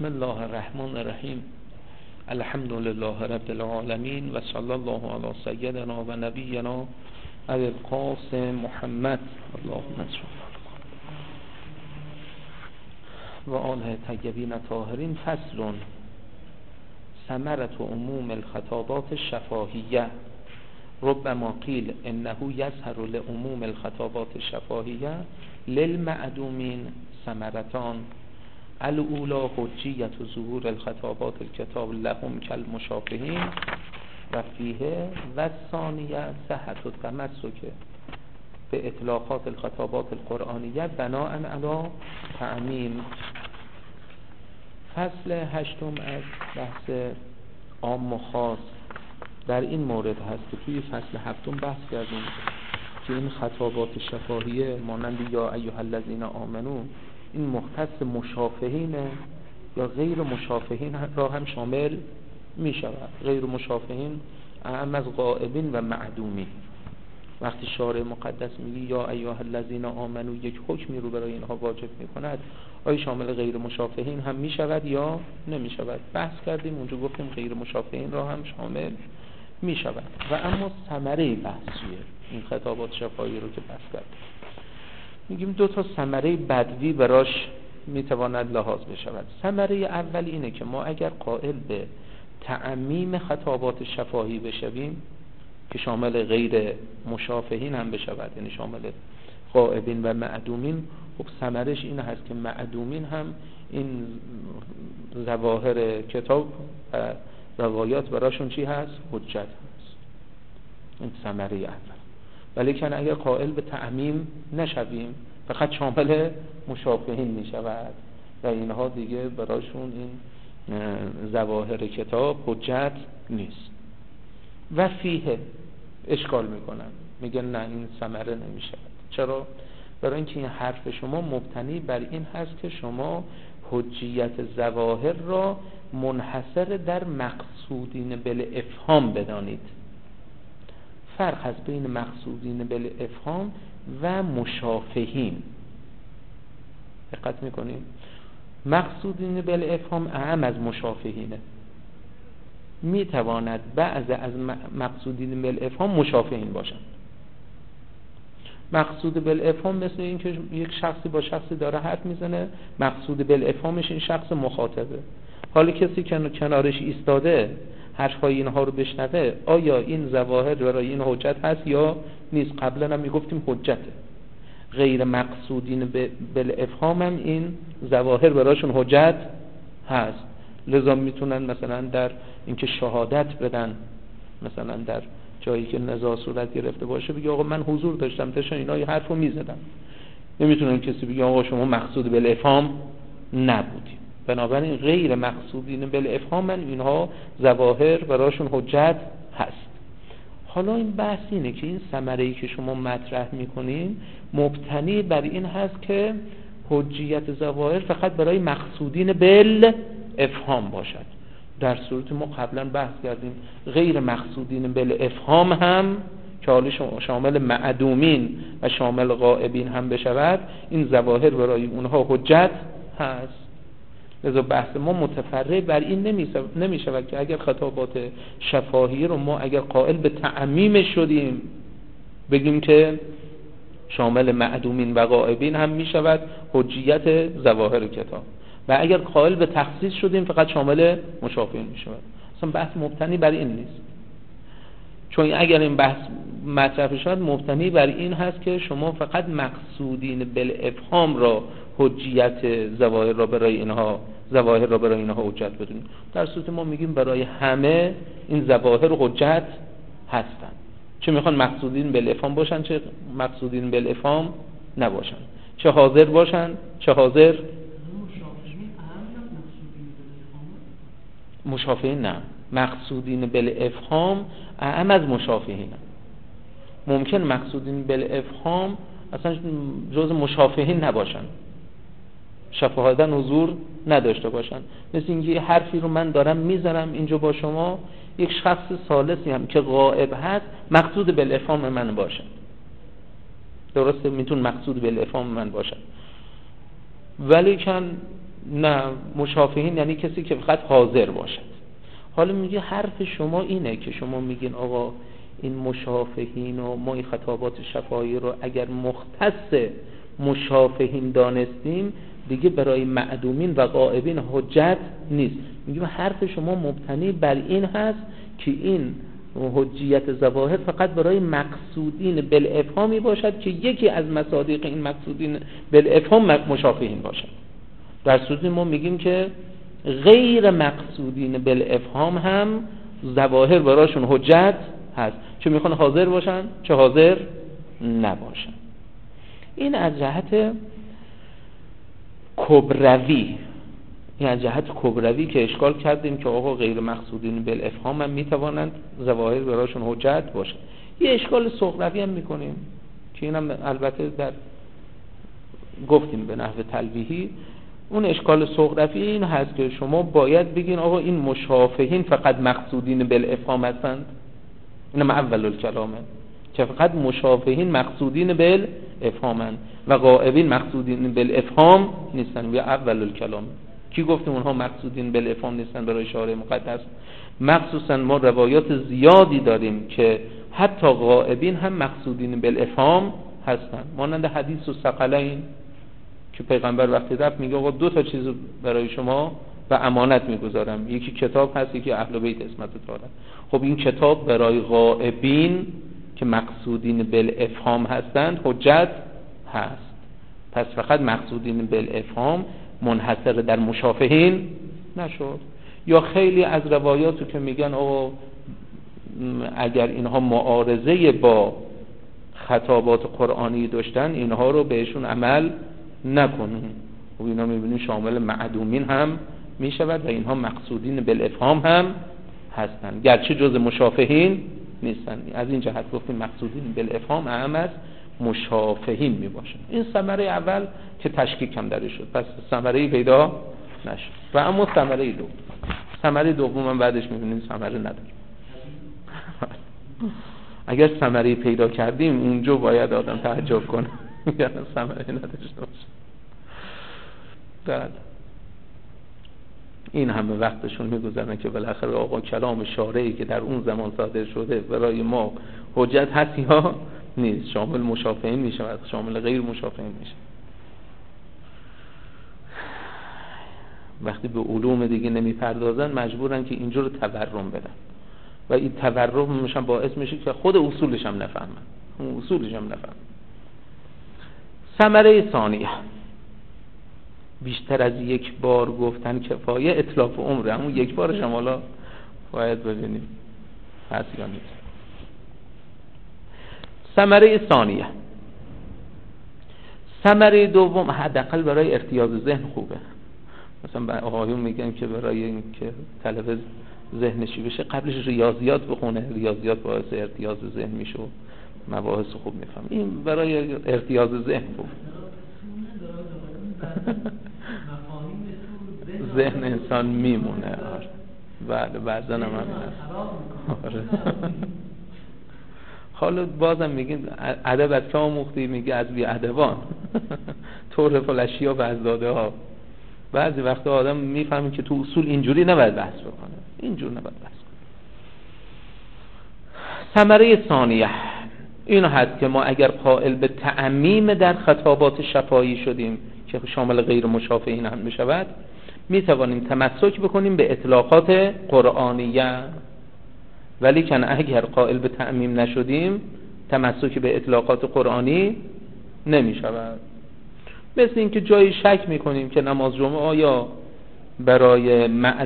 بسم الله الرحمن الرحیم. الحمد لله رب العالمین و صلی الله علی سیدنا و نبینا ابی القاسم محمد اللهم صل و آله طیبین طاهرین. فصل ثمرة عموم الخطابات الشفاهیه. ربما قیل انه یظهر لعموم الخطابات الشفاهیه للمعدومین ثمرتان. الاولی حجیت ظهور الخطابات الکتاب لهم کالمشافهین و فیه و الثانیه صحت التمسک به اطلاقات الخطابات القرآنیه بناء علی تعمیم. فصل هشتم از بحث عام و خاص در این مورد هست که توی فصل هفتم بحث کردیم که این خطابات شفاهیه مانند یا ایها الذین آمنو این مختص مشافهین یا غیر مشافهین را هم شامل می شود. غیر مشافهین اعم از غائبین و معدومین. وقتی شارع مقدس میگی یا ایها الذین آمنو یک حکمی رو برای اینها واجب می کند، آیا شامل غیر مشافهین هم می شود یا نمی شود؟ بحث کردیم اونجا، گفتیم غیر مشافهین را هم شامل می شود. و اما ثمره بحث چیه؟ این خطابات شفاهی رو که بحث کردیم میگیم دو تا ثمره بدوی براش میتواند لحاظ بشود. ثمره اول اینه که ما اگر قائل به تعمیم خطابات شفاهی بشویم که شامل غیر مشافهین هم بشود، یعنی شامل غائبین و معدومین، خب ثمرش این هست که معدومین هم این ظواهر کتاب و روایات براشون چی هست؟ حجت هست. این ثمره اول. ولیکن اگر قائل به تعمیم نشویم فقط شامل مشافهین می شود و اینها دیگه براشون این ظواهر کتاب حجت نیست. و فیه اشکال میکنن، میگن نه این ثمره نمی شود. چرا؟ برای اینکه این حرف شما مبتنی بر این هست که شما حجیت ظواهر را منحصر در مقصودین بالافهام بدانید. فرق هست بین مقصودین بالافهام و مشافهین. دقت میکنیم مقصودین بالافهام اعم از مشافهینه. میتواند بعض از مقصودین بالافهام مشافهین باشند. مقصود بالافهام مثل این که یک شخصی با شخصی داره حرف میزنه، مقصود بالافهامش این شخص مخاطبه. حالا کسی که کنارش ایستاده حرفای اینها رو بشنوه، آیا این ظواهر برای این حجت هست یا نیست؟ قبلا هم میگفتیم حجته. غیر مقصودین بالافهام هم این ظواهر براشون حجت هست. لذا میتونن مثلا در اینکه شهادت بدن، مثلا در جایی که نزاع صورت گرفته باشه بگه آقا من حضور داشتم اینا یه حرفو میزدن. نمیتونن کسی بگه آقا شما مقصود بالافهام نبودی. بنابراین غیر مقصودین بالافهام اینها ظواهر براشون حجت هست. حالا این بحث اینه که این ثمره‌ای که شما مطرح میکنین مبتنی بر این هست که حجیت ظواهر فقط برای مقصودین بالافهام باشد. در صورت ما قبلا بحث کردیم غیر مقصودین بالافهام هم که حالا شامل معدومین و شامل غائبین هم بشود، این ظواهر برای اونها حجت هست. لذا بحث ما متفرع بر این نمی شود که اگر خطابات شفاهی رو ما اگر قائل به تعمیم شدیم بگیم که شامل معدومین و غائبین هم می شود حجیت ظواهر کتاب، و اگر قائل به تخصیص شدیم فقط شامل مشافهین می شود. اصلا بحث مبتنی بر این نیست. چون اگر این بحث مطرح شد مبتنی بر این هست که شما فقط مقصودین بالافهام را حجیت ظواهر را برای اینها حجت بدونید. در صورت ما میگیم برای همه این ظواهر حجت هستند، چه میخوان مقصودین بالافهام باشن چه مقصودین بالافهام نباشن، چه حاضر باشن چه حاضر مشافهین نه. مقصودین بالافهام اعم از مشافهین. ممکن مقصودین بالافهام اصلا جز مشافهین نباشن، شفاهتن حضور نداشته باشن. مثل اینکه حرفی رو من دارم میزنم اینجا با شما، یک شخص ثالثی هم که غائب هست مقصود بالافهام من باشه. درسته میتون مقصود بالافهام من باشه، ولی کن نه، مشافهین یعنی کسی که فقط حاضر باشد. حالا میگه حرف شما اینه که شما میگین آقا این مشافهین و ما این خطابات شفاهی رو اگر مختص مشافهین دانستیم دیگه برای معدومین و غائبین حجت نیست. میگه حرف شما مبتنی بر این هست که این حجیت ظواهر فقط برای مقصودین بالافهامی باشد که یکی از مصادیق این مقصودین بالافهام مشافهین باشد. در صورتی ما میگیم که غیر مقصودین بالافهام هم ظواهر براشون حجت هست، چه میخوان حاضر باشن چه حاضر نباشن. این از جهت کبروی، این از جهت کبروی که اشکال کردیم که آقا غیر مقصودین بالافهام هم میتوانند ظواهر براشون حجت باشن. یه اشکال صغروی هم میکنیم که اینم البته در گفتیم به نحو تلویحی. اون اشکال صغروی این هست که شما باید بگین آقا این مشافهین فقط مقصودین بالافهام هستند، اینم اول الکلامه که فقط مشافهین مقصودین بالافهامند و غائبین مقصودین بالافهام نیستن. یا اول الکلام کی گفتیم اونها مقصودین بالافهام نیستن؟ برای شارع مقدس مخصوصا ما روایات زیادی داریم که حتی غائبین هم مقصودین بالافهام هستن، مانند حدیث الثقلین که پیغمبر وقتی رفت میگه آقا دو تا چیز برای شما و امانت میگذارم، یکی کتاب هست یکی اهل بیت اسمت دارن. خب این کتاب برای غائبین که مقصودین بالافهام هستند حجت هست، پس فقط مقصودین بالافهام منحصر در مشافهین نشد. یا خیلی از روایاتو که میگن آقا اگر اینها معارضه با خطابات قرآنی داشتن اینها رو بهشون عمل نکنون، و اینا میبینیم شامل معدومین هم میشود و اینها مقصودین بالافهام هم هستن گرچه جز مشافهین نیستن. از این جهت گفتیم مقصودین بالافهام اهم است مشافهین میباشن. این ثمره اول که تشکیک هم درش شد، پس ثمره پیدا نشد. و اما ثمره دوم هم بعدش میبینیم ثمره نداره. اگر ثمره پیدا کردیم اونجا باید آدم تعجب کنه یعنی ثمره نداشته باشه. بعد این همه وقتشون میگذرن که بالاخره آقا کلام شارعی که در اون زمان صادر شده برای ما حجت هست یا نیست، شامل مشافهین میشه و شامل غیر مشافهین میشه. وقتی به علوم دیگه نمیپردازن مجبورن که اینجور تورم بدن و این تورم میشن باعث میشه که خود اصولش هم نفهمن، اون اصولش هم نفهمن. ثمره ثانیه، بیشتر از یک بار گفتن کفایه، اتلاف عمره، همون یک بارش هم حالا باید ببینیم هست یا نیست. ثمره ثانیه، ثمره دوم حداقل برای ارتیاض ذهن خوبه. مثلا آقایون میگن که برای اینکه طلبه ذهنشی بشه قبلش ریاضیات بخونه، ریاضیات باعث ارتیاض ذهن میشه و مباحث خوب میفهم. این برای ارتیاض ذهن خوب. ذهن انسان میمونه. بله بعضا هم همین حالا بازم میگین ادب از که آموختی؟ میگه از بی ادبان طور فلشیا و از داده ها. بعضی وقتا آدم میفهمه که تو اصول اینجوری نباید بحث بکنه، اینجور نباید بحث کنه. ثمره ثانیه این هست که ما اگر قائل به تعمیم در خطابات شفاهی شدیم که شامل غیر مشافهین هم میشود، میتوانیم تمسک بکنیم به اطلاقات قرآنیه. ولی کن اگر قائل به تعمیم نشدیم تمسک به اطلاقات قرآنی نمیشود. مثل اینکه جایی شک میکنیم که نماز جمعه آیا برای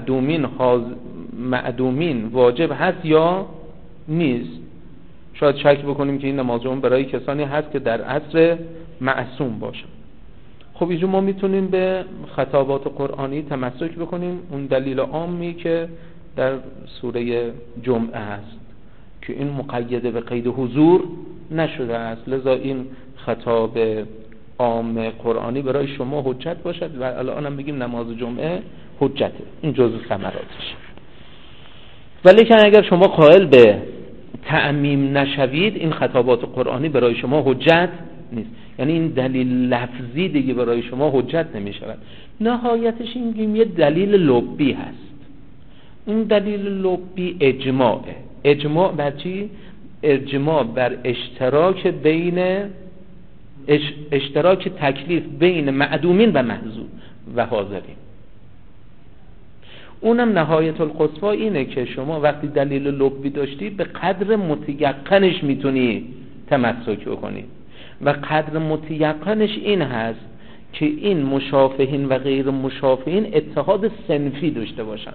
معدومین واجب هست یا نیست. شاید شک بکنیم که این نماز جمعه برای کسانی هست که در عصر معصوم باشن. خب اینجا ما میتونیم به خطابات قرآنی تمسک بکنیم، اون دلیل عامی که در سوره جمعه هست که این مقید به قید حضور نشده است، لذا این خطاب عام قرآنی برای شما حجت باشد و الان هم بگیم نماز جمعه حجته. این جزء ثمراتش. ولی که اگر شما قائل به تعمیم نشوید این خطابات قرآنی برای شما حجت نیست. یعنی این دلیل لفظی دیگه برای شما حجت نمی شود. نهایتش این یه دلیل لبی هست. این دلیل لبی اجماعه. اجماع بر چی؟ اجماع بر اشتراک تکلیف بین معدومین و محضور و حاضرین. اونم نهایت القصوا اینه که شما وقتی دلیل لبی داشتی به قدر متیقنش میتونی تمسک بکنی و قدر متیقنش این هست که این مشافهین و غیر مشافهین اتحاد صنفی داشته باشن.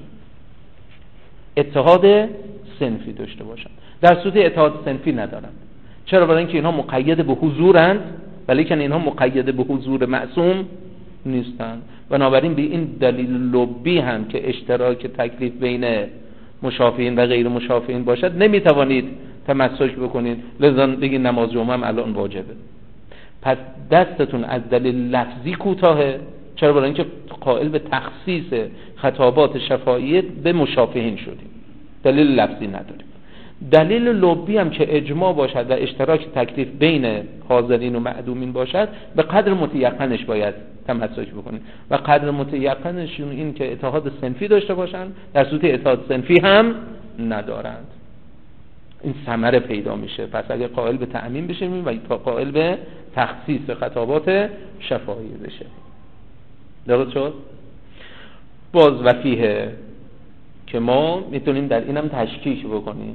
اتحاد صنفی داشته باشن. در صورت اتحاد صنفی ندارن. چرا؟ برای اینکه اینها مقید به حضورند ولی که اینها مقید به حضور معصوم نیستند. بنابراین به این دلیل لبی هم که اشتراک تکلیف بین مشافهین و غیر مشافهین باشد نمیتوانید تمسک بکنید، لذا بگید نماز جمعه هم الان واجبه. پس دستتون از دلیل لفظی کوتاهه. چرا؟ برای اینکه قائل به تخصیص خطابات شفاعیه به مشافهین شدیم، دلیل لفظی نداریم. دلیل لبی هم که اجماع باشد و اشتراک تکلیف بین حاضرین و معدومین باشد به قدر متیقنش باید تمسک بکنید و قدر متیقنش این که اتحاد صنفی داشته باشند، در صورت اتحاد صنفی هم ندارند. این ثمره پیدا میشه. پس اگر قائل به تعمیم بشیم و قائل به تخصیص خطابات شفاعیه بشه. درست شد؟ باز وفیه که ما میتونیم در اینم تشکیک بکنیم.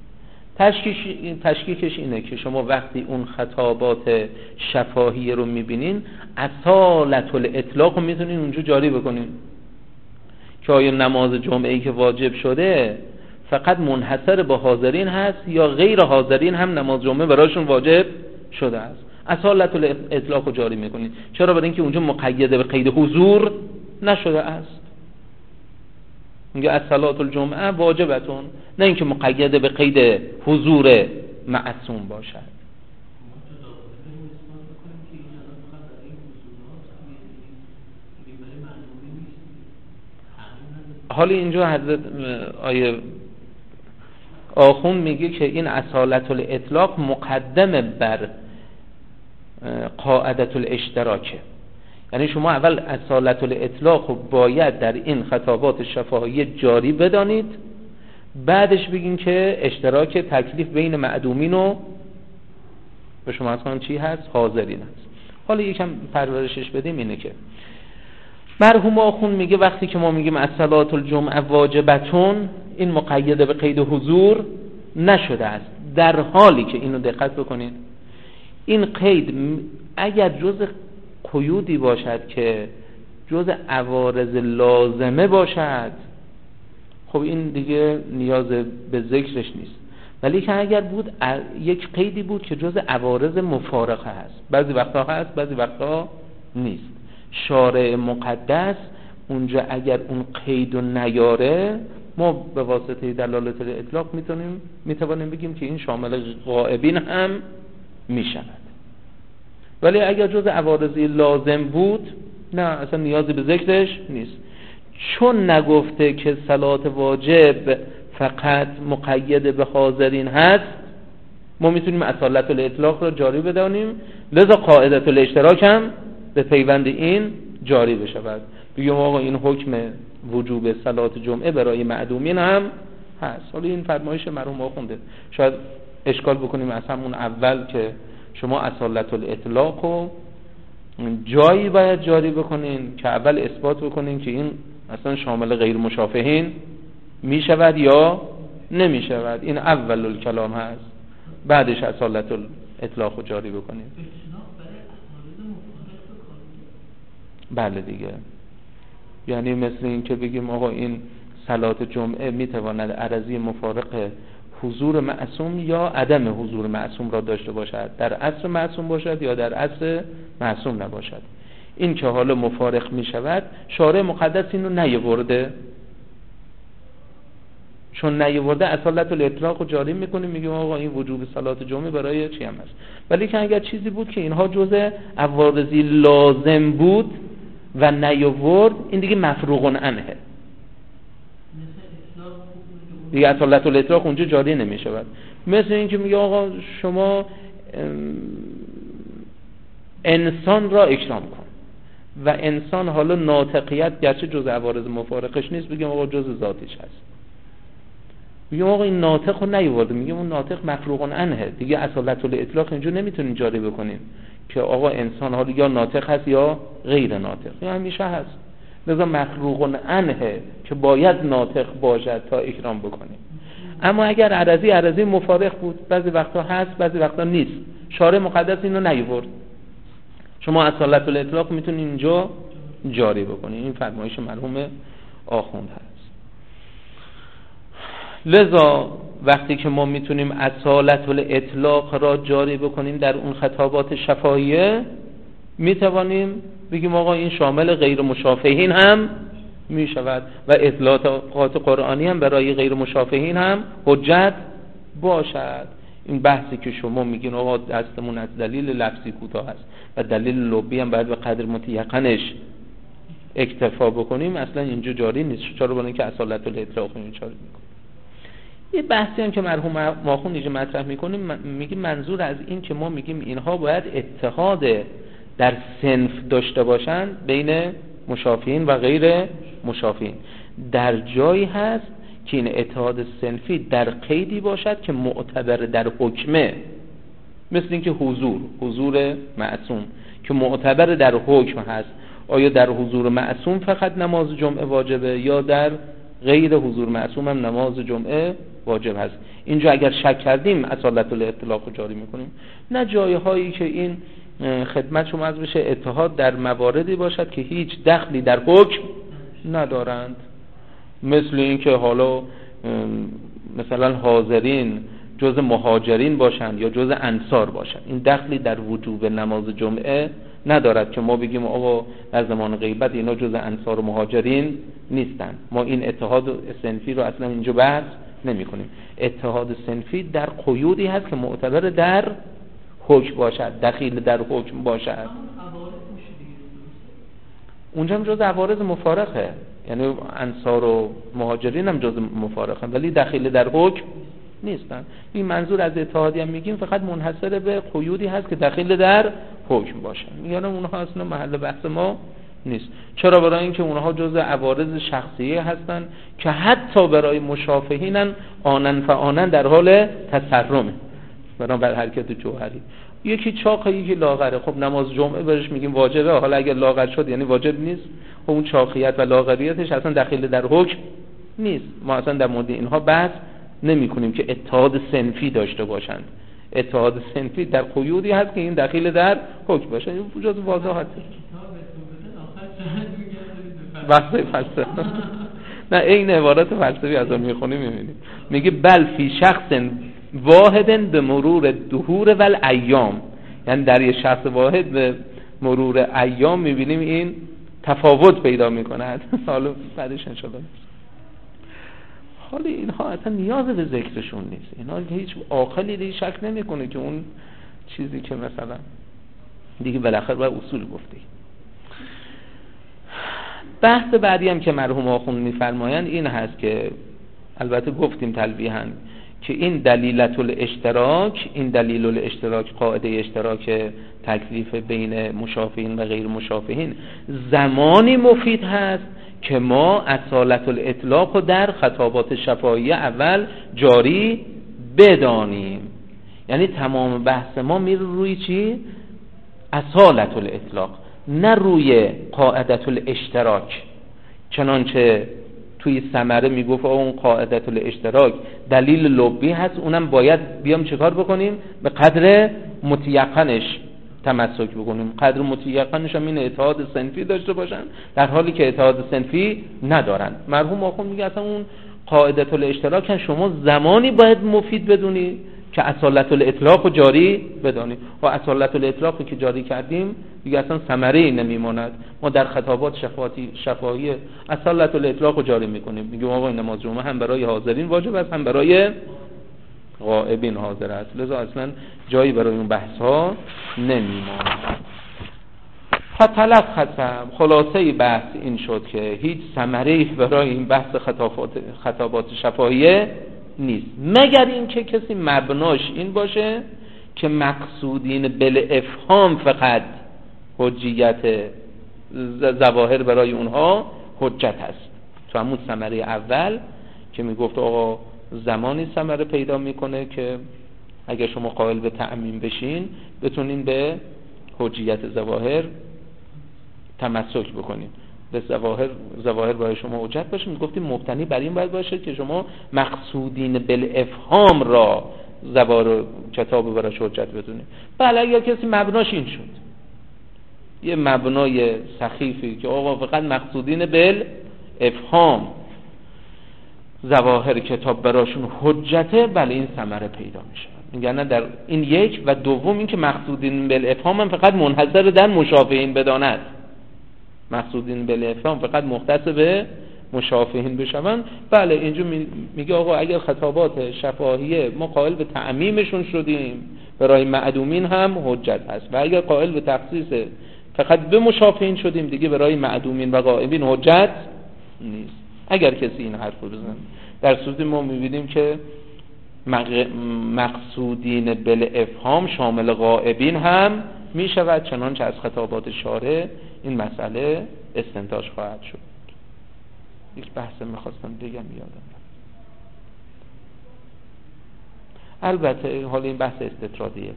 تشکیکش اینه که شما وقتی اون خطابات شفاهیه رو میبینین اصالت الاطلاق رو میتونین اونجا جاری بکنین که آیا نماز جمعه‌ای که واجب شده فقط منحصر به حاضرین هست یا غیر حاضرین هم نماز جمعه برایشون واجب شده است. اصالت الاطلاق رو جاری میکنین. چرا؟ برای اینکه اونجا مقیده به قید حضور نشده است. میگه الصلاة الجمعه واجبتون، نه اینکه مقیده به قید حضور معصوم باشد. حالا اینجا حضرت آیه آخوند میگه که این اصالت الاطلاق مقدم بر قاعدت الاشتراکه. یعنی شما اول اصالت الاطلاق رو باید در این خطابات شفاهیه جاری بدانید، بعدش بگین که اشتراک تکلیف بین معدومین و به شما اصلا چی هست؟ حاضرین هست. حالا یکم پرورشش بدیم اینه که مرحوم آخوند میگه وقتی که ما میگیم الصلاة الجمعه واجبتون، این مقیده به قید حضور نشده است. در حالی که اینو دقت بکنید، این قید اگر جز قیودی باشد که جز عوارض لازمه باشد، خب این دیگه نیاز به ذکرش نیست. ولی که اگر بود یک قیدی بود که جز عوارض مفارقه هست، بعضی وقتا هست بعضی وقتا نیست، شارع مقدس اونجا اگر اون قیدو نیاره، ما به واسطه دلالت الاطلاق میتوانیم بگیم که این شامل غائبین هم میشود. ولی اگر جز عوارضی لازم بود، نه اصلا نیازی به ذکرش نیست. چون نگفته که صلات واجب فقط مقید به حاضرین هست، ما میتونیم اصالت الاطلاق رو جاری بدانیم، لذا قاعدت الاشتراک هم به پیوند این جاری بشود. بگیم آقا این حکم وجوب صلات جمعه برای معدومین هم هست. حالا این فرمایش مرحوم آخونده شاید اشکال بکنیم از همون اول که شما اصالت الاطلاق رو جایی باید جاری بکنین که اول اثبات بکنین که این اصلا شامل غیر مشافهین می شود یا نمی شود. این اول الکلام هست، بعدش اصالت الاطلاق رو جاری بکنین. بله دیگه، یعنی مثل این که بگیم آقا این صلات جمعه می تواند عرضی مفارق حضور معصوم یا عدم حضور معصوم را داشته باشد، در عصر معصوم باشد یا در عصر معصوم نباشد. این که حالا مفارق می شود، شارع مقدس اینو نیاورده، چون نیاورده اصالت الاطلاق رو جاری میکنیم، میگیم آقا این وجوب صلات جمعه برای چی هم هست. ولی که اگر چیزی بود که اینها جزء عوارضی لازم بود و نیاورد، این دیگه مفروغ عنه دیگه، اصالت الاطلاق اونجا جاری نمی شود. مثل این که میگه آقا شما انسان را اکرام کن. و انسان حالا ناطقیت گرچه جز عوارض مفارقش نیست، بگیم آقا جز ذاتش هست، میگم آقا این ناطق رو نیورده، میگم اون ناطق مفروغ عنه دیگه، اصالت الاطلاق اینجا نمیتونیم جاری بکنیم که آقا انسان حالا یا ناطق هست یا غیر ناطق، این همیشه هست، لذا مفروغ عنه که باید ناطق باشد تا اکرام بکنیم. اما اگر عرضی مفارق بود، بعضی وقتا هست بعضی وقتا نیست، شارع مقدس اینو نیورد، شما اصالت الاطلاق میتونید اینجا جاری بکنید. این فرمایش مرحوم آخوند هست. لذا وقتی که ما میتونیم اصالت الاطلاق را جاری بکنیم در اون خطابات شفاهیه، میتوانیم بگیم آقا این شامل غیر مشافهین هم میشود و اطلاقات قرآنی هم برای غیر مشافهین هم حجت باشد. این بحثی که شما میگین آقا دستمون از دلیل لفظی کوتاه است و دلیل لبی هم باید به قدر متیقنش اکتفا بکنیم، اصلا اینجا جاری نیست. چرا؟ برای اینکه اصالت الاطلاق اینجا جاری میکنه. یه بحثی هم که مرحوم ماخون اینجا مطرح میکنیم، میگیم منظور از این که ما میگیم اینها باید اتحاد در صنف داشته باشند بین مشافهین و غیر مشافهین، در جایی هست که این اتحاد صنفی در قیدی باشد که معتبر در حکمه، مثل اینکه حضور معصوم که معتبر در حکم هست. آیا در حضور معصوم فقط نماز جمعه واجبه یا در غیر حضور معصوم هم نماز جمعه واجب هست؟ اینجا اگر شک کردیم اصالت الاطلاق رو جاری میکنیم. نه جای هایی که این خدمت شما از بشه اتحاد در مواردی باشد که هیچ دخلی در حکم ندارند، مثل این که حالا مثلا حاضرین جز مهاجرین باشند یا جز انصار باشند، این دخلی در وجوب نماز جمعه ندارد که ما بگیم آقا در زمان غیبت اینا جز انصار و مهاجرین نیستند. ما این اتحاد صنفی رو اصلا اینجا بحث نمی کنیم. اتحاد صنفی در قیودی هست که معتبر در حکم باشد، دخیل در حکم باشد. اونجا هم جز عوارض مفارقه، یعنی انصار و مهاجرین هم جز مفارقه ولی دخیل در حکم نیستن. این منظور از اتحادی هم میگیم فقط منحصر به قیودی هست که دخیل در حکم باشن، یعنی اونها اصلا محل بحث ما نیست. چرا؟ برای اینکه اونها جز عوارض شخصیه هستن که حتی برای مشافهینن آنن فآنن در حال تسرمه بر حرکت جوهری. یکی چاقه یکی لاغره، خب نماز جمعه برش میگیم واجبه، حالا اگر لاغر شد یعنی واجب نیست. خب اون چاقیت و لاغریتش اصلا دخیل در حکم نیست. ما اصلا در مورد اینها بحث نمی کنیم که اتحاد صنفی داشته باشند. اتحاد صنفی در قیودی هست که این دخیل در حکم باشه. این جز واضح هست. بحث فلسفه نه، این عبارت فلسفی از اون میخونیم میبینیم، میگه بل فی شخص واحد به مرور دهور و الایام، یعنی در یه شخص واحد به مرور ایام میبینیم این تفاوت پیدا میکند. حالا بعدش انشاءالله. حالا اینها اصلا نیاز به ذکرشون نیست، اینها هیچ عاقلی دیگه شک نمیکنه که اون چیزی که مثلا دیگه بالاخره باید اصول گفته. بحث بعدی هم که مرحوم آخوند میفرمایند این هست که البته گفتیم تلویحاً که این دلیلت الاشتراک، این دلیل الاشتراک، قاعده اشتراک تکلیف بین مشافهین و غیر مشافهین زمانی مفید هست که ما اصالت الاطلاق رو در خطابات شفاهیه اول جاری بدانیم. یعنی تمام بحث ما میره روی چی؟ اصالت الاطلاق، نه روی قاعدت الاشتراک. چنانچه توی ثمره میگفت اون قاعدت الاشتراک دلیل لبی هست، اونم باید بیام چیکار بکنیم؟ به قدر متیقنش تمسک بکنیم. قدر متیقنش هم این اتحاد صنفی داشته باشن، در حالی که اتحاد صنفی ندارن. مرحوم آخوند میگه اصلا اون قاعدت الاشتراک شما زمانی باید مفید بدونی که اصالت الاطلاق رو جاری بدانیم. و اصالت الاطلاق که جاری کردیم دیگه اصلا ثمره‌ای نمیماند. ما در خطابات شفاهی اصالت الاطلاق رو جاری میکنیم، میگیم آقا نماز جمعه هم برای حاضرین واجب است هم برای غائبین حاضر است، لذا اصلا جایی برای اون بحث ها نمیماند. فتلخصم، خلاصه بحث این شد که هیچ ثمره‌ای برای این بحث خطابات شفاهیه نیست، مگر اینکه کسی مبناش این باشه که مقصودین بالافهام فقط حجیت ظواهر برای اونها حجت هست. تو همون ثمره اول که میگفت آقا زمانی ثمره پیدا میکنه که اگر شما قائل به تعمیم بشین بتونین به حجیت ظواهر تمسک بکنین، به ظواهر برای شما حجت باشه. میگفتیم مبتنی بر این باید باشه که شما مقصودین بالافهام را ظواهر کتاب براش حجت بدونید. بله اگر کسی مبناش این شد، یه مبنای سخیفی که آقا فقط مقصودین بالافهام ظواهر کتاب براشون حجته، بله این ثمره پیدا میشه. یعنی در این یک و دوم این که مقصودین بالافهام هم فقط منحصر در مشافهین بداند، مقصودین بالافهام فقط مختص به مشافهین بشون. بله اینجا میگه آقا اگر خطابات شفاهیه ما قائل به تعمیمشون شدیم برای معدومین هم حجت هست، و اگر قائل به تخصیص فقط به مشافهین شدیم دیگه برای معدومین و غائبین حجت نیست. اگر کسی این حرف رو بزنه، در صورتی ما میبینیم که مقصودین بالافهام شامل غائبین هم میشود، چنانچه از خطابات شارع این مسئله استنتاج خواهد شد. یک بحث میخواستم بگم یادم رفت. البته حالا این بحث استطرادیه.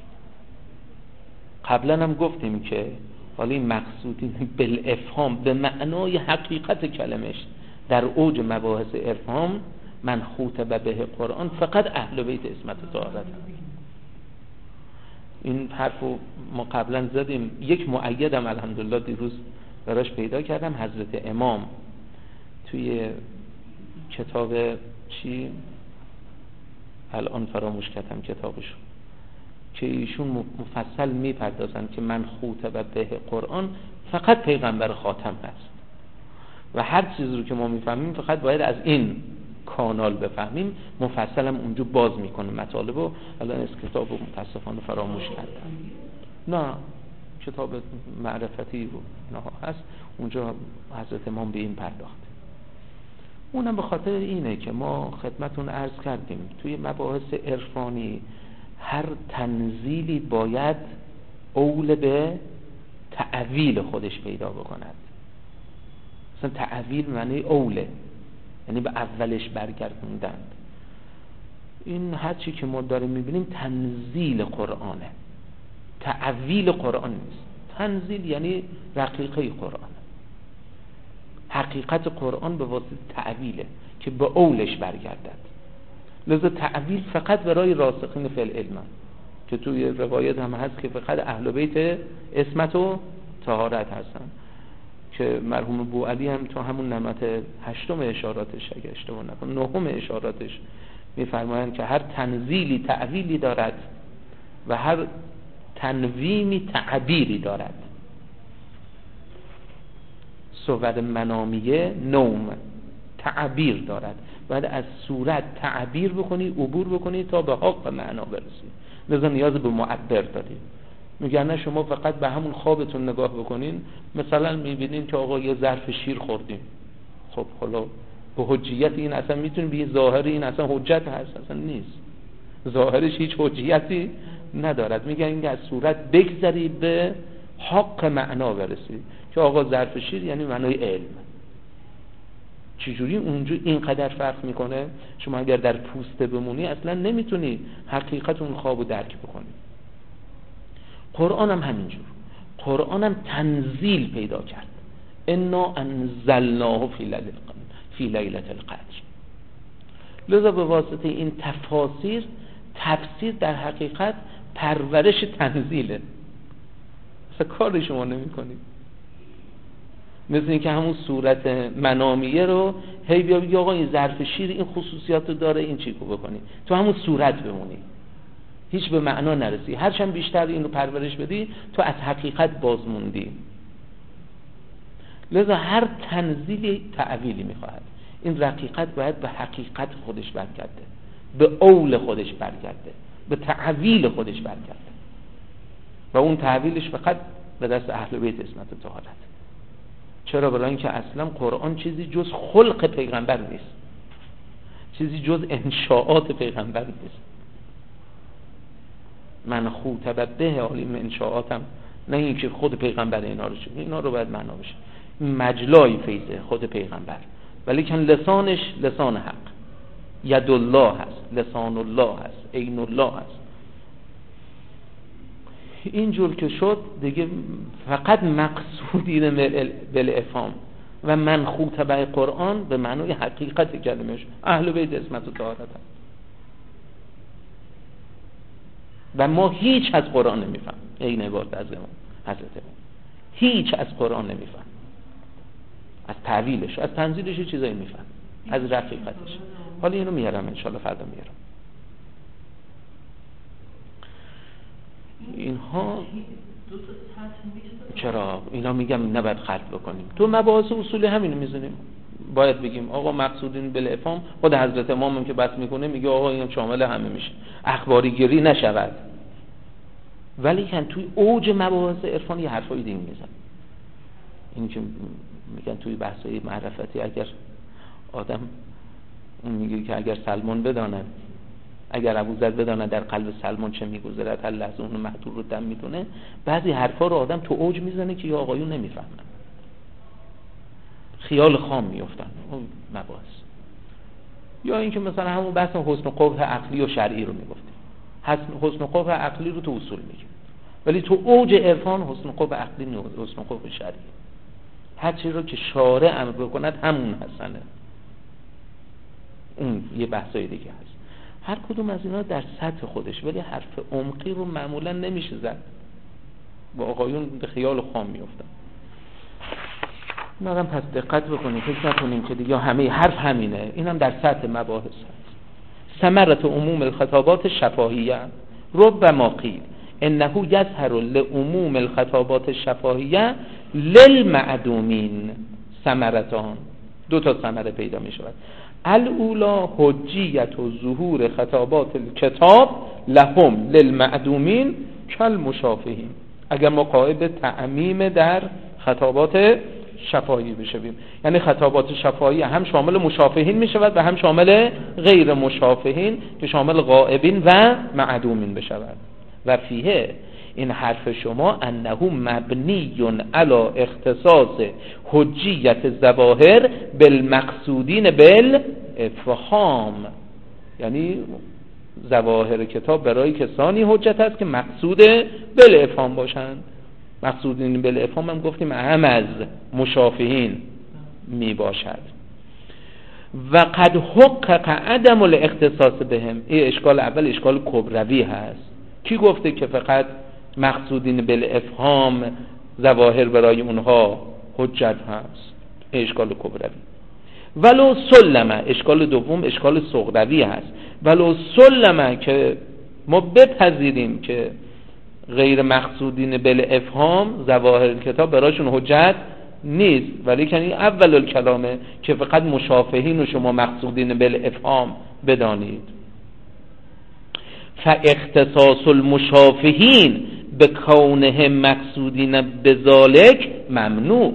قبلا هم گفتیم که حالا این مقصودین بالافهام به معنای حقیقت کلمش در اوج مباحث افهام من خوطب به قرآن فقط اهل بیت عصمت و طهارت. این حرفو ما قبلا زدیم. یک مؤیدم الحمدلله دیروز براش پیدا کردم، حضرت امام توی کتاب چی الان فراموش کردم کتابشو، که ایشون مفصل میپردازن که من خوطب به قرآن فقط پیغمبر خاتم هست و هر چیز رو که ما میفهمیم فقط باید از این کانال بفهمیم. مفصل هم اونجا باز میکنه مطالب رو. الان از کتاب رو متاسفانه فراموش کردم. نه کتاب معرفتی رو هست اونجا حضرت امام به این پرداخته. اونم به خاطر اینه که ما خدمتون عرض کردیم توی مباحث عرفانی هر تنزیلی باید اول به تعویل خودش پیدا بکند. مثلا تعویل معنی اوله، یعنی به اولش برگردوندن. این هر چی که ما داریم میبینیم تنزیل قرآنه، تعویل قرآن نیست. تنزیل یعنی رقیقه قرآن، حقیقت قرآن به واسطه تعویله که به اولش برگردد. لذا تعویل فقط برای راسخین فی العلم، که توی روایت هم هست که فقط اهل بیت عصمت و طهارت هستن، که مرحوم بوعلی هم تو همون نمط 8 اشاراتش اگه اشتباه نکنم 9 اشاراتش میفرمایند که هر تنزیلی تعویلی دارد و هر تنویمی تعبیری دارد. صور منامیه نوم تعبیر دارد، باید از صورت تعبیر بکنی عبور بکنی تا به حق و معنا برسی. لذا نیاز به معبر دارید. میگن نه شما فقط به همون خوابتون نگاه بکنین، مثلا میبینین که آقا یه ظرف شیر خوردیم، خب حالا به حجیت این اصلا میتونیم به ظاهر این اصلا حجت هست؟ اصلا نیست، ظاهرش هیچ حجیتی ندارد. میگن که از صورت بگذری به حق معنا برسی، که آقا ظرف شیر یعنی معنای علم. چجوری اونجا اینقدر فرق میکنه؟ شما اگر در پوسته بمونی اصلا نمیتونی حقیقت اون خوابو درک بکنی. قرآن هم همینجور، قرآن هم تنزیل پیدا کرد. انا انزلناه فی لیلة القدر. لذا به واسطه این تفسیر در حقیقت پرورش تنزیله. اصلا کاری شما نمی کنید. مثل این که همون صورت منامیه رو هی بیا بگی آقا این ظرف شیر این خصوصیات رو داره، این چیکو بکنی، تو همون صورت بمونی، هیچ به معنا نرسی. هرچند بیشتر این رو پرورش بدی تو از حقیقت بازموندی. لذا هر تنزیلی تعویلی میخواهد. این رقیقت باید به حقیقت خودش برگرده، به اول خودش برگرده، به تعویل خودش برگرده، و اون تعویلش فقط به دست اهل بیت عصمت و طهارت. چرا؟ برای اینکه اصلا قرآن چیزی جز خلق پیغمبر نیست، چیزی جز انشاءات پیغمبر نیست. من خوطب به، حالی انشاءاتم نه اینکه خود پیغمبر اینا رو شد. اینا رو باید معنا بشه. مجلای فیضه خود پیغمبر، ولی که لسانش لسان حق، ید الله هست، لسان الله هست، عین الله هست. اینجور که شد دیگه فقط مقصودین بالافهام و منخوط تبع قرآن به معنای حقیقت کلمش اهل بیت عصمت و طهارت هست. و ما هیچ از قرآن نمیفهم. این عبارت از امام حضرت امام هیچ از قرآن نمیفهم، از تعویلش، از تنزیلش چیزایی میفهم، از رفیقتش. حالا اینو میارم انشالله فردا میارم. اینها چرا اینا میگم نباید خلط بکنیم. تو مباحث اصولی همینو میزنیم، باید بگیم آقا مقصودین بالافهام. خود حضرت امام هم که بحث میکنه میگه آقا این شامل همه میشه، اخباری گیری نشود. ولی که توی اوج مباحث عرفان یه حرفای دیگه میزنن. این که میگن توی بحثای معرفتی اگر آدم میگه که اگر سلمان بداند، اگر ابوذر بداند در قلب سلمان چه میگذرد، هر لحظه اون محدود رو دم میدونه. بعضی حرفا رو آدم تو اوج میزنه که یا آقایون نمیفهمن، خیال خام میافتن اون مباحث. یا اینکه مثلا همون بحث حسن قبح عقلی و شرعی رو میگفتیم، حسن قبح عقلی رو تو اصول میگیم، ولی تو اوج عرفان حسن قبح عقلی نیست، حسن قبح شرعی. هر چیزی رو که شارع امر بکند همون حسنه. اون یه بحثای دیگه هست. هر کدوم از اینا در سطح خودش، ولی حرف عمقی رو معمولا نمیشه زد، با آقایون به خیال خام میافتن. ما هم پس دقت بکنیم، فکر نکنیم که دیگه همه حرف همینه. اینم در سطح مباحث هست. ثمرة عموم الخطابات الشفاهیه ربما قیل انه یظهر لعموم الخطابات الشفاهیه للمعدومین ثمرتان. دو تا ثمره پیدا می شود. الاولا حجیت و ظهور خطابات الکتاب لهم للمعدومین کالمشافهین. اگر ما قائل به تعمیم در خطابات شفاهی بشویم، یعنی خطابات شفاهی هم شامل مشافهین می شود و هم شامل غیر مشافهین که شامل غائبین و معدومین بشود. و فیه، این حرف شما، انه مبنی علی اختصاص حجیت الظواهر بالمقصودین بالافهام، یعنی ظواهر کتاب برای کسانی حجت است که مقصود بالافهام باشند. مقصودین بالافهام هم گفتیم اهم از مشافهین می باشد. و قد حقق عدم الاختصاص بهم. این اشکال اول اشکال کبروی هست. کی گفته که فقط مقصودین بالافهام ظواهر برای اونها حجت هست؟ اشکال کبروی. ولو سلمه، اشکال دوم اشکال صغروی هست. ولو سلمه، که ما بپذیریم که غیر مقصودین بالافهام ظواهر کتاب برایشون حجت نیست، ولی که این اول الکلامه که فقط مشافهین و شما مقصودین بالافهام بدانید. فاختصاص المشافهین به کونه مقصودین بذالک ممنوع،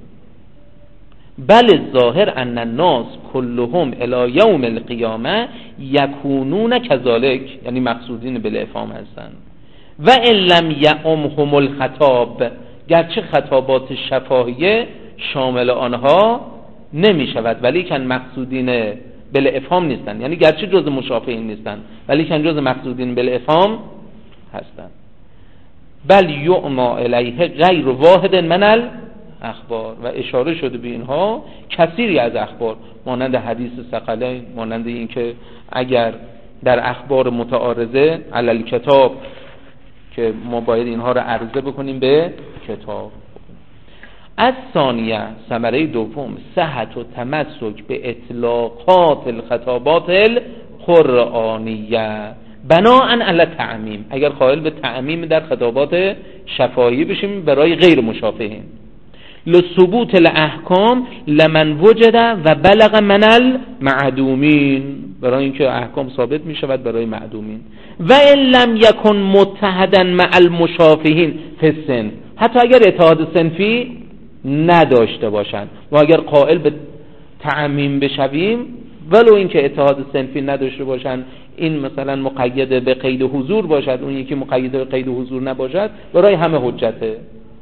بل الظاهر ان الناس كلهم الى یوم القیامه یکونون کذالک، یعنی مقصودین بالافهام هستند. و ان لم یعمهم الخطاب، گرچه خطابات شفاهیه شامل آنها نمی شود، ولی که مقصودین بالافهام نیستند، یعنی گرچه جز مشافهین نیستند ولی که جز مقصودین بالافهام هستند. بل یعما الیه غیر واحد من الاخبار، و اشاره شده به اینها کثیری از اخبار، مانند حدیث ثقلین، مانند این که اگر در اخبار متعارضه علی الکتاب که ما باید اینها رو عرضه بکنیم به کتاب. از ثانیه، ثمره دوم، صحت و تمسک به اطلاقات الخطابات القرآنیه بناء علی تعمیم. اگر قائل به تعمیم در خطابات شفاهی بشیم برای غیر مشافهین، لثبوت الاحکام لمن وجد و بلغ من المعدومین، برای اینکه احکام ثابت می شود برای معدومین. و ان لم یکن متحدا مع المشافهین فی السن، حتی اگر اتحاد صنفی نداشته باشند. و اگر قائل به تعمیم بشویم ولو اینکه اتحاد صنفی نداشته باشن، این مثلا مقید به قید حضور باشد، اون یکی مقید به قید حضور نباشد، برای همه حجته.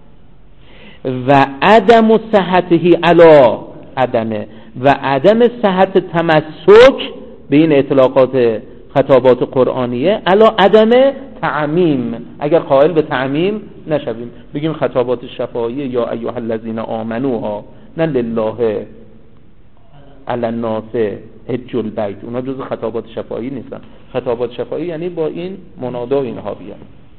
و عدم صحته علی عدمه، و عدم صحت تمسک به این اطلاقات خطابات قرآنیه علی عدم تعمیم، اگر قائل به تعمیم نشویم، بگیم خطابات شفاهیه یا ایها الذین آمنو ها، نه لله علی الناس حج البیت، اونا جز خطابات شفاهی نیستن. خطابات شفاهی یعنی با این منادا و اینها بیان.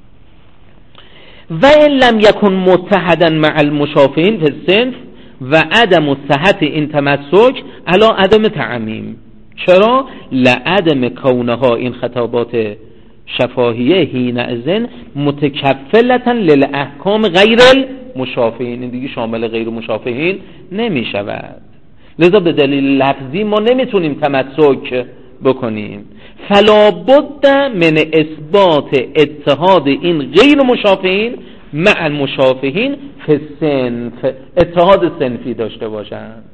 و ان لم یکن متحدا مع المشافهین فی الصنف و عدم صحت این تمسک علی عدم تعمیم. چرا؟ لعدم کونها این خطابات شفاهیه حینئذ متکفلة للاحکام غیر المشافهین، این دیگه شامل غیر مشافهین نمی شود. لذا به دلیل لفظی ما نمیتونیم تمسک بکنیم. فلا بد من اثبات اتحاد این غیر مشافهین مع المشافهین فی الصنف، اتحاد صنفی داشته باشند،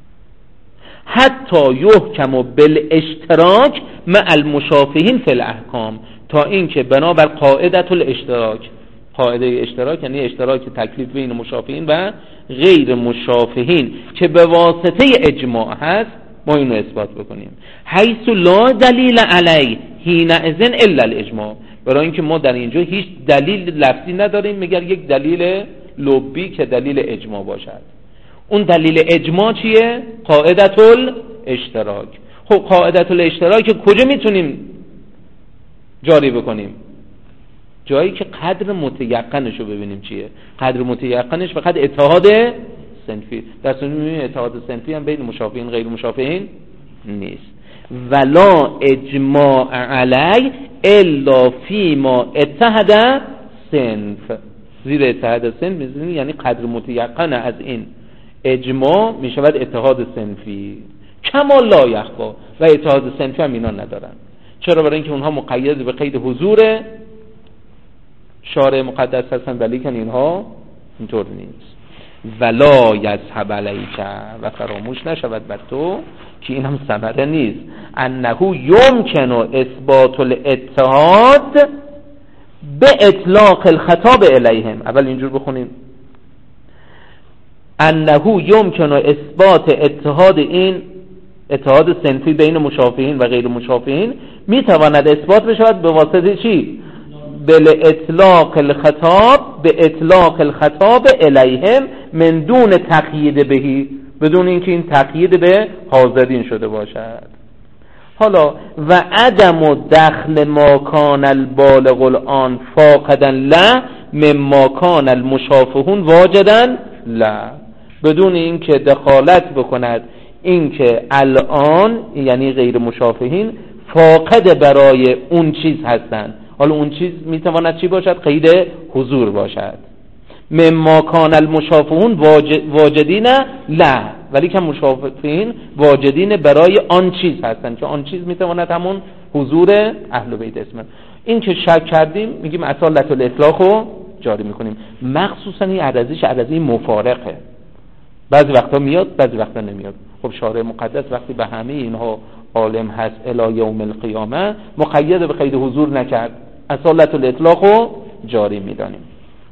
حتی یحکم بالاشتراک مع المشافهین فی الاحکام، تا اینکه بنابر قاعدت الاشتراک، قاعده اشتراک یعنی اشتراک تکلیف بین مشافهین و غیر مشافهین که به واسطه اجماع هست، ما اینو اثبات بکنیم. حیث لا دلیل علی حینئذ الا الاجماع، برای اینکه ما در اینجا هیچ دلیل لفظی نداریم مگر یک دلیل لبی که دلیل اجماع باشد. اون دلیل اجماع چیه؟ قاعدت الاشتراک. خب قاعدت الاشتراک کجا میتونیم جاری بکنیم؟ جایی که قدر متیقنش رو ببینیم چیه. قدر متیقنش فقط اتحاد صنفی، در صورتی اتحاد صنفی هم بین مشافهین غیر مشافهین نیست. ولا اجماع علی الا فیما اتحد صنف، زیر اتحاد صنف می‌ذاریم، یعنی قدر متیقن از این اجماع میشود اتحاد صنفی. کما لا یخفا، و اتحاد صنفی هم اینا ندارن. چرا؟ برای اینکه اونها مقید به قید حضور شارع مقدس هستن، ولی که اینها اینطور نیست. ولا یذهب علیک، و فراموش نشود بر تو که این هم ثمره نیست، انه یمکن اثبات الاتحاد به اطلاق الخطاب الیهم. اول اینجور بخونیم، انه یمکن اثبات اتحاد، این اتحاد صنفی بین مشافهین و غیر مشافهین میتواند اثبات بشود به واسطه چی؟ بل اطلاق الخطاب، به اطلاق الخطاب الیهم من دون تقیید بهی، بدون اینکه این تقیید به حاضرین شده باشد. حالا و عدم دخل ما کان البالغ الان فاقدا له مما کان المشافهون واجدا له، بدون اینکه دخالت بکند اینکه الان یعنی غیر مشافهین فاقد برای اون چیز هستند. حالا اون چیز میتواند چی باشد؟ قید حضور باشد. مما کان المشافهون واجدین له، ولی که مشافهین واجدین برای آن چیز هستند که آن چیز میتواند همون حضور اهل بیت اسمه. این که شک کردیم میگیم اصالت الاطلاق رو جاری میکنیم. مخصوصا این عرضیش عرضی مفارقه، بعضی وقتا میاد بعضی وقتا نمیاد. خب شارع مقدس وقتی به همه اینها عالم هست الی یوم القیامه، مقید به قید حضور نکرد، اصالت الاطلاق رو جاری میدانیم.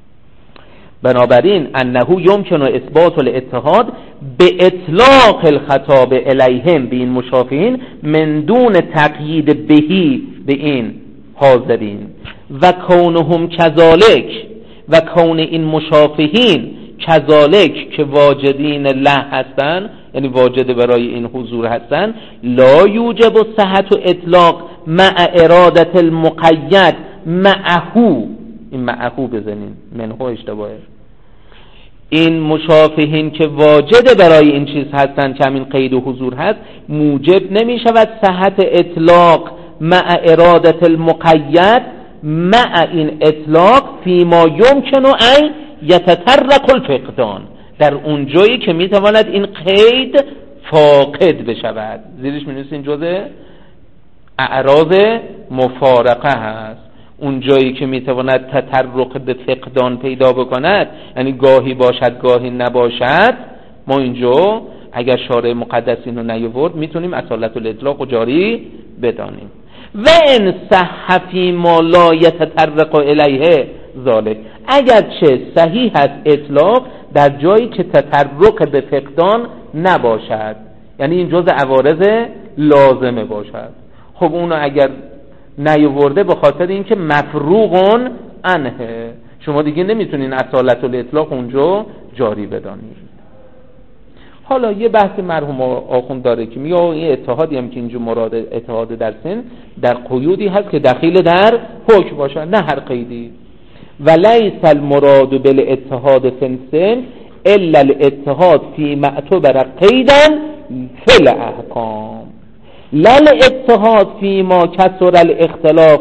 بنابراین انه یمکن اثبات الاتحاد به اطلاق الخطاب الیهم به این مشافهین من دون تقیید بهی به این حاضرین، و کونهم کذالک، و کون این مشافهین کذالک که واجدین له هستن، یعنی واجد برای این حضور هستن، لا یوجب صحت و اطلاق مع ارادت المقید معهو، این معهو بزنین منهو اشتباهه، این مشافهین که واجد برای این چیز هستن که همین قید و حضور هست، موجب نمی شود صحت اطلاق مع ارادت المقید مع این اطلاق فیما یمکن ان یتطرق الفقدان، در اون جایی که میتواند این قید فاقد بشود. زیرش می‌نویسین جزء اعراض مفارقه هست، اون جایی که میتواند تطرق به فقدان پیدا بکند، یعنی گاهی باشد گاهی نباشد، ما اینجا اگر شارع مقدس اینو نیاورد میتونیم اصالت الاطلاق رو جاری بدانیم. و ان صح فی ما لا یتطرق الیه ذلک، اگر چه صحیح است اطلاق در جایی که تطرق به فقدان نباشد، یعنی این جزء عوارض لازمه باشد. خب اونو اگر نیاورده به خاطر اینکه مفروغ عنه، شما دیگه نمیتونین اصالت الاطلاق اونجا جاری بدانید. حالا یه بحث مرحوم آخوند داره که میگه این اتحادی هم که اینجا مراد اتحاد در سن در قیودی هست که دخیل در حکم باشه، نه هر قیدی. ولیس المراد بالاتحاد فی السن الا الاتحاد فی معتبر قیدا فی الاحکام لا الاتحاد فی ما کثر الاختلاف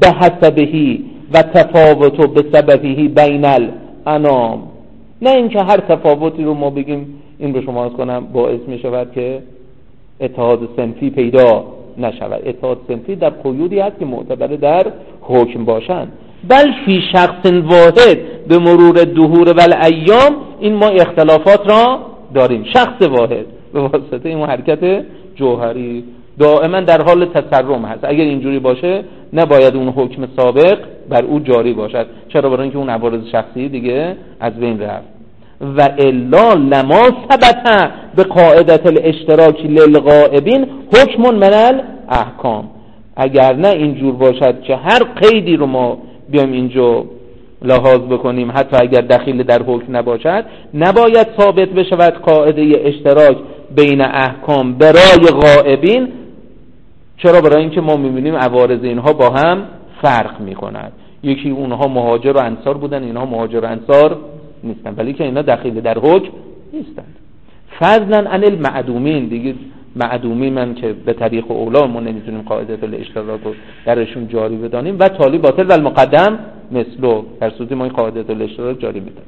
بحسبه و تفاوت بسببه بین الانام. نه اینکه هر تفاوتی رو ما بگیم این رو شما کنم باعث می شود که اتحاد صنفی پیدا نشود. اتحاد صنفی در قیودی هست که معتبر در حکم باشند. بل فی شخص واحد به مرور دهور و الایام، این ما اختلافات را داریم. شخص واحد به واسطه این حرکت جوهری دائما در حال تسرم هست. اگر اینجوری باشه نباید اون حکم سابق بر او جاری باشد. چرا؟ برای اینکه اون عوارض شخصی دیگه از بین رفت. و الا لما ثبت به قاعدت الاشتراک للغائبین حکم من الاحکام. اگر نه اینجور باشد که هر قیدی رو ما بیام اینجا لحاظ بکنیم حتی اگر دخیل در حکم نباشد، نباید ثابت بشود قاعده اشتراک بین احکام برای غائبین. چرا؟ برای اینکه ما می‌بینیم عوارض اینها با هم فرق می‌کند. یکی اونها مهاجر و انصار بودن، اینها مهاجر و انصار نیستن، ولی که اینا دخیل در حکم نیستند. فضلا عن المعدومین، دیگه معدومی من که به طریق اولا ما نمیتونیم قاعده الاشتراک رو درشون جاری بدانیم و تالی باطل و المقدم مثلو، در صورتی ما این قاعده الاشتراک جاری میدانیم.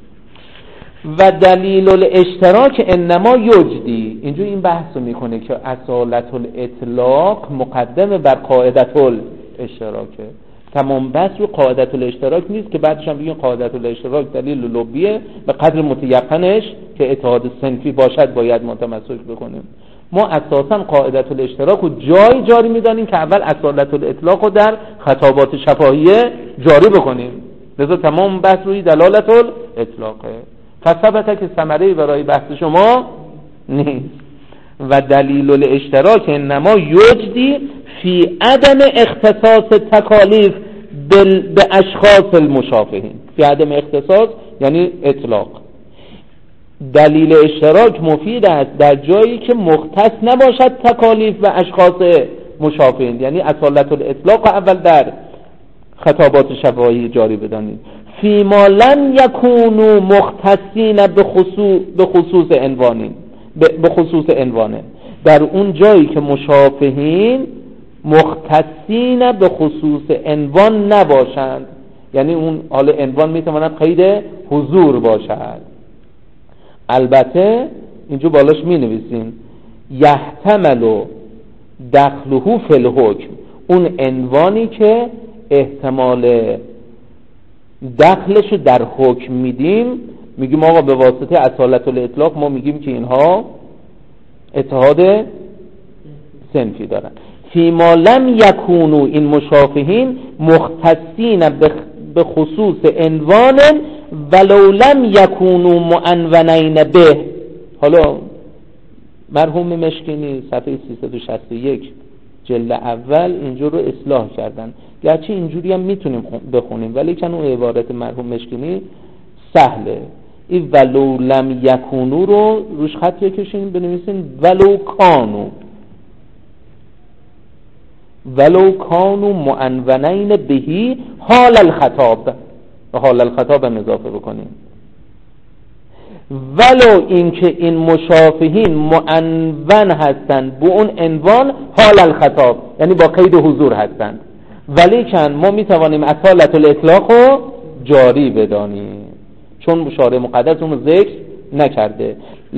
و دلیل الاشتراک انما یجدی، اینجا این بحث رو میکنه که اصالت الاطلاق مقدم بر قاعده الاشتراکه. تمام بحث رو قاعده الاشتراک نیست که بعدش هم بگیم قاعده الاشتراک دلیل لبیه به قدر متیقنش که اتحاد صنفی باشد باید متمسک بکنیم. ما اساسا قاعده الاشتراک رو جای جاری میدانیم که اول اصالت الاطلاق رو در خطابات شفاهیه جاری بکنیم. لذا تمام بحث روی دلالت الاطلاقه. فثبت که ثمره برای بحث شما نیست. و دلیل الاشتراک انما یجدی فی عدم اختصاص تکالیف به اشخاص المشافهین. فی عدم اختصاص یعنی اطلاق. دلیل اشتراک مفید است در جایی که مختص نباشد تکالیف و اشخاص مشافهین، یعنی اصالت الاطلاق اول در خطابات شفاهی جاری بدانید. فی ما لم یکونوا مختصین به خصوص عنوانین، به خصوص عنوانه، در اون جایی که مشافهین مختصین به خصوص عنوان نباشند، یعنی اون حال عنوان میتواند قید حضور باشد. البته اینجا بالاش می نویسیم یحتمل دخله فی الحکم، اون عنوانی که احتمال دخلش در حکم میدیم، میگیم آقا به واسطه اصالت الاطلاق ما میگیم که اینها اتحاد صنفی دارن. فی ما لم یکونوا، این مشافهین مختصین به خصوص عنوان ولو لم یکونوا معنونین به. حالا مرحوم مشکینی صفحه 361 جلد اول اینجور رو اصلاح کردن، گرچه اینجوری هم میتونیم بخونیم ولی چون اون عبارت مرحوم مشکینی سهله. این ولو لم یکونوا رو روش خط بکشین بنویسین ولو کانوا معنونین بهی حال الخطاب، و حال الخطاب هم اضافه بکنیم. ولو اینکه این مشافهین معنون هستند به اون عنوان حال الخطاب، یعنی با قید حضور هستند، ولی کن ما میتوانیم اصالت الاطلاق رو جاری بدانیم چون شارع مقدس اون ذکر نکرده.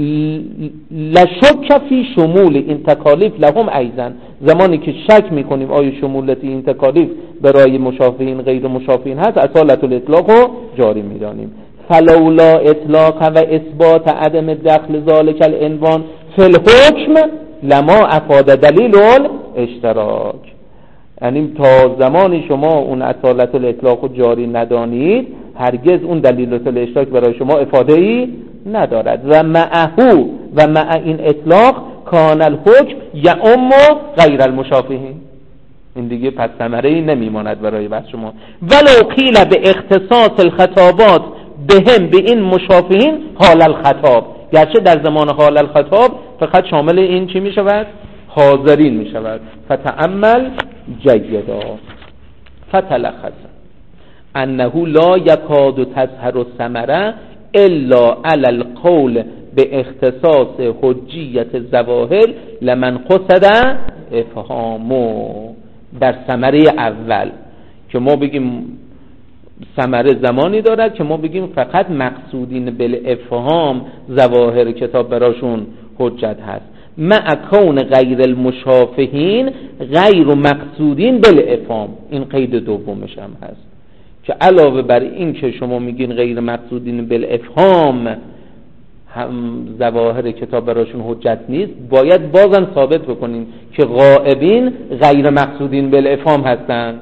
لشک فی شمول این تکالیف لهم ایضا، زمانی که شک میکنیم آیا شمولت این تکالیف برای مشافهین غیر مشافهین هست، اصالت الاطلاق رو جاری میدانیم. فلولا اطلاق و اثبات عدم دخل ذالک العنوان فی الحکم لما افاد دلیل الاشتراک، یعنی تا زمانی شما اون اصالت الاطلاق رو جاری ندانید هرگز اون دلیل الاشتراک برای شما افاده ای ندارد. و معهو و مع این اطلاق کان الحکم یعم غیر المشافهین، این دیگه پس ثمره‌ای نمیماند برای بحث شما. ولو قیل به اختصاص الخطابات بهم به این مشافهین حال الخطاب، گرچه در زمان حال الخطاب فقط شامل این چی می شود؟ حاضرین می شود. فتأمل جیدا فتلخص انه لا یکاد تظهر الثمره الا علی القول به اختصاص حجیت الظواهر لمن قصد افهامو. در ثمره اول که ما بگیم ثمره زمانی دارد که ما بگیم فقط مقصودین بالافهام ظواهر کتاب براشون حجت هست، مع کون غیر المشافهین غیر مقصودین بالافهام، این قید دومش هم هست که علاوه بر این که شما میگین غیر مقصودین بالافهام هم ظواهر کتاب براشون حجت نیست، باید بازم ثابت بکنین که غائبین غیر مقصودین بالافهام هستند.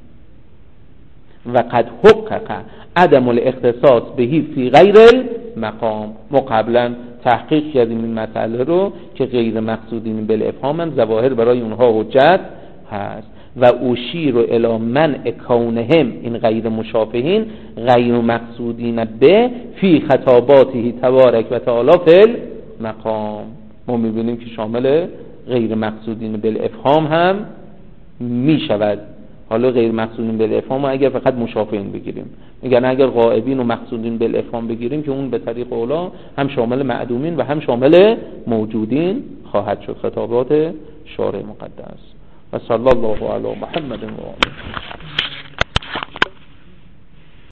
و قد حقق عدم الاختصاص بهی فی غیر المقام، ما قبلا تحقیق کردیم این مسئله رو که غیر مقصودین بالافهام هم ظواهر برای اونها حجت هست. و اشیر الی منع کونهم این غیر مشافهین غیر مقصودین به فی خطاباته تبارک و تعالی فی المقام، ما میبینیم که شامل غیر مقصودین بالافهام هم میشود. حالا غیر مقصودین بالافهام اگر فقط مشافهین بگیریم، میگن اگر غائبین و مقصودین بالافهام بگیریم که اون به طریق اولا هم شامل معدومین و هم شامل موجودین خواهد شد. خطابات شارع مقدس. و صلی الله علی محمد و آله.